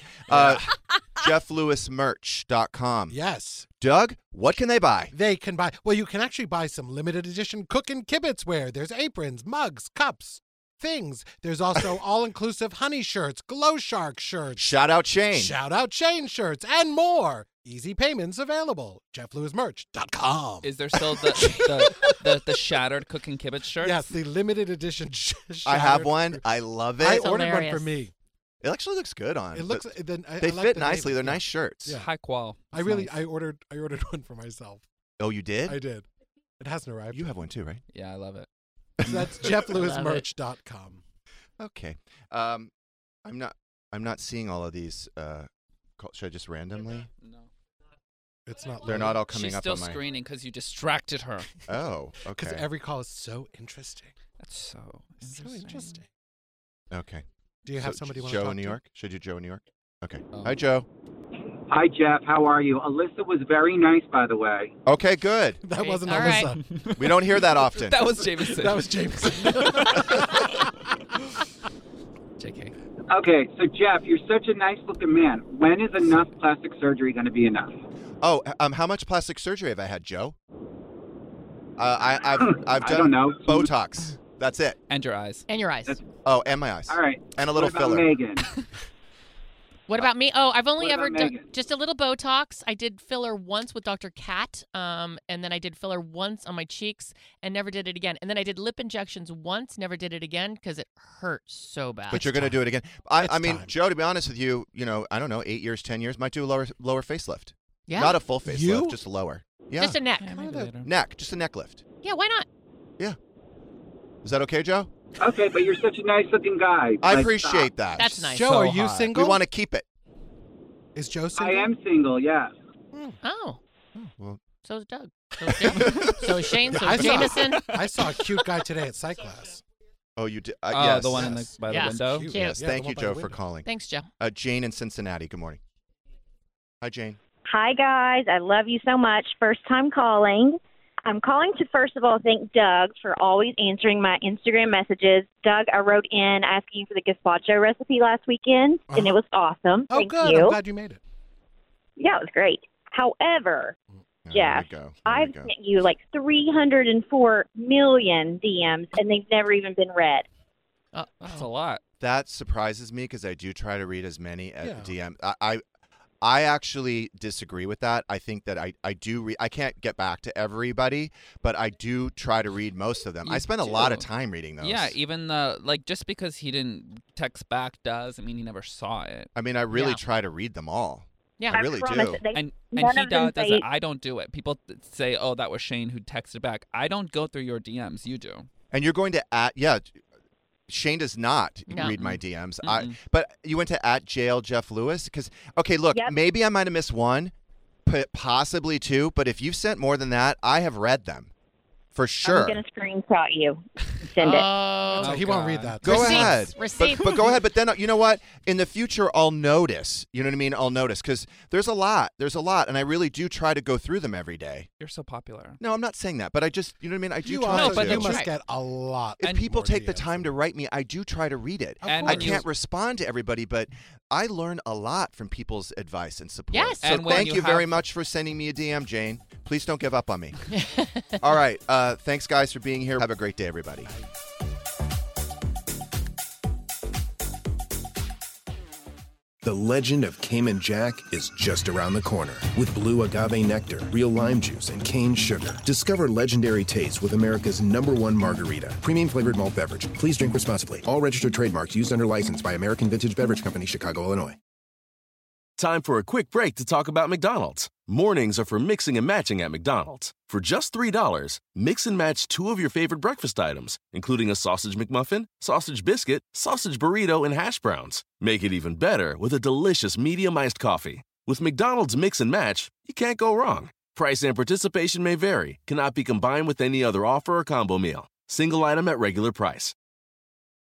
JeffLewisMerch.com. Yes. Doug, what can they buy? They can buy. Well, you can actually buy some limited edition Cookin' Kibitz wear. There's aprons, mugs, cups, things. There's also all-inclusive honey shirts, glow shark shirts, Shout out Shane. shout out Shane shirts, and more. Easy payments available. JeffLewisMerch.com. Is there still the shattered cooking kibitz shirts? Yes, the limited edition. I have shattered- one. I love it. I ordered one hilarious. for me. It actually looks good on. It looks. They I fit like the nicely. navy. They're nice shirts. Yeah. High qual. I ordered one for myself. Oh, you did? I did. It hasn't arrived. You have one too, right? Yeah, I love it. So that's JeffLewisMerch.com. Okay. I'm not seeing all of these. Should I just randomly? No. It's not. They're not all coming She's up still on my. screening because you distracted her. Oh, Because okay. every call is so interesting. That's so So interesting. interesting. Okay. Do you have So, somebody you want Joe to talk in New to? York? Should you Joe in New York? Okay. Oh. Hi, Joe. Hi, Jeff. How are you? Alyssa was very nice, by the way. Okay, good. That wasn't all Alyssa. We don't hear that often. That was Jameson. That was Jameson. JK. Okay, so Jeff, you're such a nice-looking man. When is enough plastic surgery going to be enough? Oh, how much plastic surgery have I had, Joe? I've I done don't know. Botox. That's it. And your eyes. And your eyes. Oh, and my eyes. All right. And a little what about filler. Megan? What about me? Oh, I've only What ever about done Megan? just a little Botox. I did filler once with Dr. Kat, and then I did filler once on my cheeks and never did it again. And then I did lip injections once, never did it again because it hurt so bad. But you're going to do it again. I mean, time. Joe, to be honest with you, I don't know, 8 years, 10 years, might do a lower facelift. Yeah. Not a full facelift, You? just lower. Yeah. Just a neck. Yeah, maybe later. neck, just a neck lift. Yeah, why not? Yeah. Is that okay, Joe? Okay, but you're such a nice-looking guy. I Like, appreciate stop. that. That's nice. Joe, So are you hot. single? We want to keep it. Is Joe I single? am single, yes. Oh, Well, so is Doug. So is Jeff. So is Shane. So I is saw- Jameson. I saw a cute guy today at psych class. oh, you did? Oh, yes. the one Yes. by the Yeah. window. Cute. Yes, Yeah, thank the you, one by Joe, the for window. calling. Thanks, Joe. Jane in Cincinnati, good morning. Hi, Jane. Hi, guys. I love you so much. First time calling. I'm calling to, first of all, thank Doug for always answering my Instagram messages. Doug, I wrote in asking for the gazpacho recipe last weekend, and it was awesome. Oh, Thank good. you. I'm glad you made it. Yeah, it was great. However, There Jeff, we go. I've sent you like 304 million DMs, and they've never even been read. That's a lot. That surprises me because I do try to read as many Yeah. DM. I actually disagree with that. I think that I do read. I can't get back to everybody, but I do try to read most of them. You I spend a lot of do. time reading those. Yeah, even just because he didn't text back doesn't mean he never saw it. I mean, I really Yeah. try to read them all. Yeah. I really promise do. that they- And none he of them does say- it. I don't do it. People say, "Oh, that was Shane who texted back." I don't go through your DMs. You do. And you're going to Shane does not No. read my DMs. Mm-mm. But you went to @jail Jeff Lewis because look, Yep. maybe I might have missed one, possibly two. But if you've sent more than that, I have read them for sure. I'm going to screenshot you. Send it. Oh, He won't read that. Go Receipts. ahead. Receipts. But go ahead. But then, you know what? In the future, I'll notice. You know what I mean? I'll notice because there's a lot. There's a lot. And I really do try to go through them every day. You're so popular. No, I'm not saying that. But I just, you know what I mean? I do You try also to. you that's must right. get a lot. If and people more take the DMs. time to write me, I do try to read it. Of And I course. can't respond to everybody, but I learn a lot from people's advice and support. Yes. So And when thank you you very have- much for sending me a DM, Jane. Please don't give up on me. All right. Thanks, guys, for being here. Have a great day, everybody. The legend of Cayman Jack is just around the corner. With blue agave nectar, real lime juice, and cane sugar. Discover legendary taste with America's #1 margarita. Premium flavored malt beverage. Please drink responsibly. All registered trademarks used under license by American Vintage Beverage Company, Chicago, Illinois. Time for a quick break to talk about McDonald's. Mornings are for mixing and matching at McDonald's. For just $3, mix and match 2 of your favorite breakfast items, including a sausage McMuffin, sausage biscuit, sausage burrito, and hash browns. Make it even better with a delicious medium iced coffee. With McDonald's Mix and Match, you can't go wrong. Price and participation may vary, cannot be combined with any other offer or combo meal. Single item at regular price.